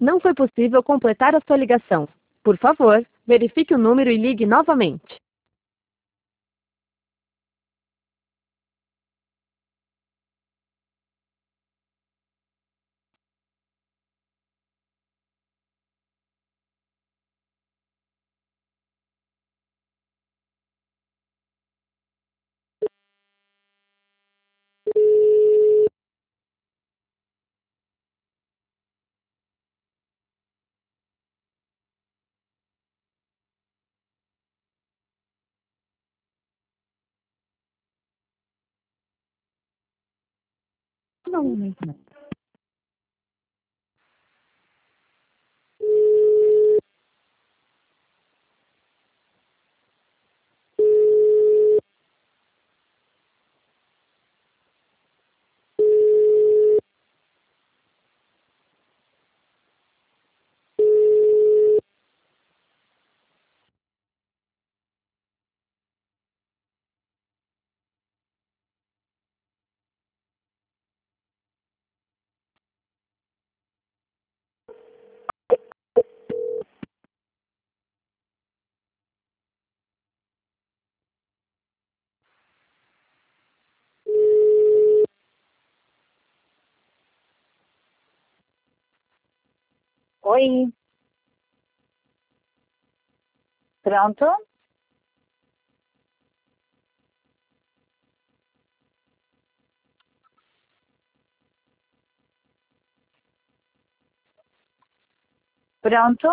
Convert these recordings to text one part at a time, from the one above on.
Não foi possível completar a sua ligação. Por favor, verifique o número e ligue novamente. Oi. Pronto? Pronto?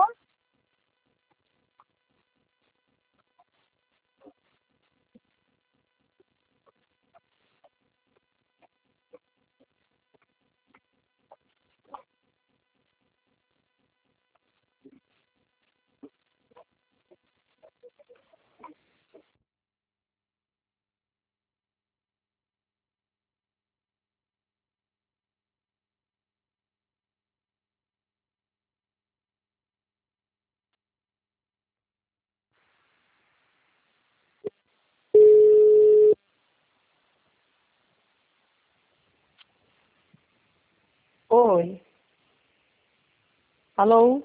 Oi. Alô?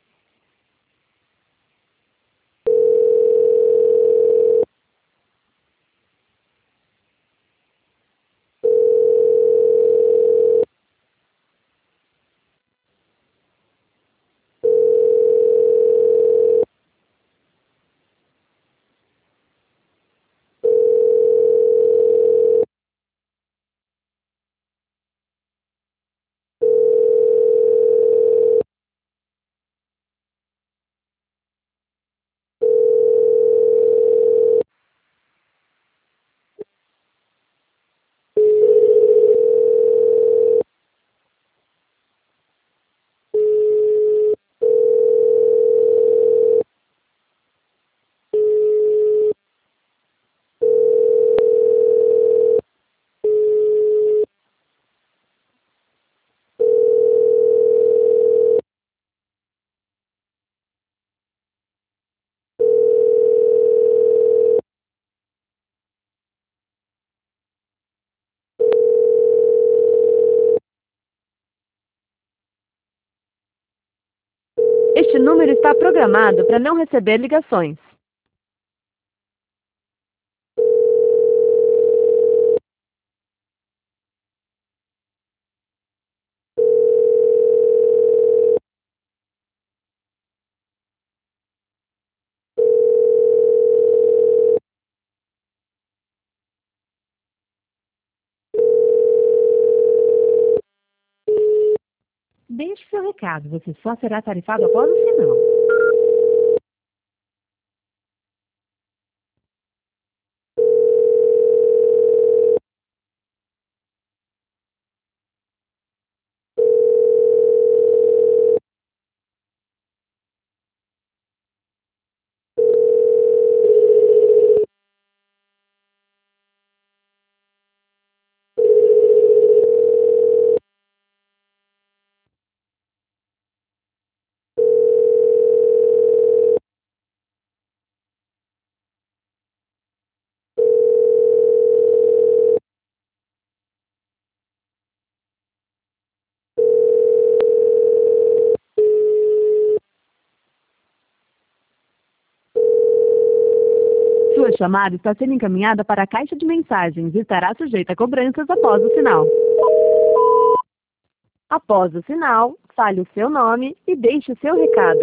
Este número está programado para não receber ligações. Deixe seu recado, você só será tarifado após o sinal. Sua chamada está sendo encaminhada para a caixa de mensagens e estará sujeita a cobranças após o sinal. Após o sinal, fale o seu nome e deixe o seu recado.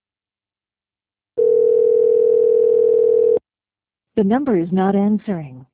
The number is not answering.